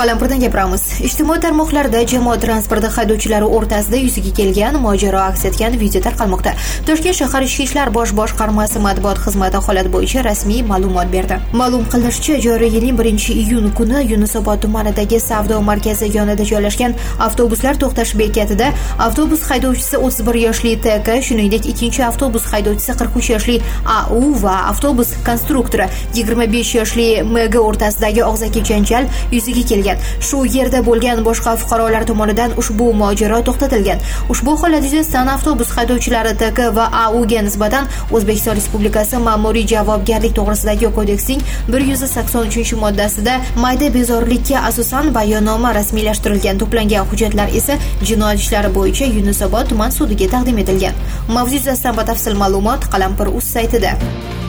Qalampirdan gapiramiz. Ijtimoiy tarmoqlarda jamoat transporti haydovchilari o'rtasida yuzaga kelgan mojaro aks etgan video tarqalmoqda. Toshkent shahar Ichki ishlar bosh boshqarmasi matbuot xizmati holat bo'yicha rasmiy ma'lumot berdi. Ma'lum qilinishicha, joriy yilning 1-iyun kuni Yunusobod tumanidagi savdo markazi yonida joylashgan avtobuslar to'xtash bekatida avtobus haydovchisi 31 yoshli TK, shuningdek ikkinchi avtobus haydovchisi 43 yoshli AU va avtobus konstruktori 25 yoshli MG o'rtasidagi og'zaki janjal yuzaga kelgan. Shu yerda bo'lgan boshqa fuqarolar tomonidan ushbu mojaro to'xtatilgan. Ushbu holat yuzasidan avtobus haydovchilari TK va AU ga nisbatan O'zbekiston Respublikasi Ma'muriy javobgarlik to'g'risidagi kodeksining 183-moddasida mayda bezorilikka asosan bayonnoma rasmiylashtirilgan. To'plangan hujjatlar esa jinoyat ishlari bo'yicha Yunusobod tuman sudiga taqdim etilgan. Mavzu yuzasidan batafsil ma'lumot Qalampir.uz saytida.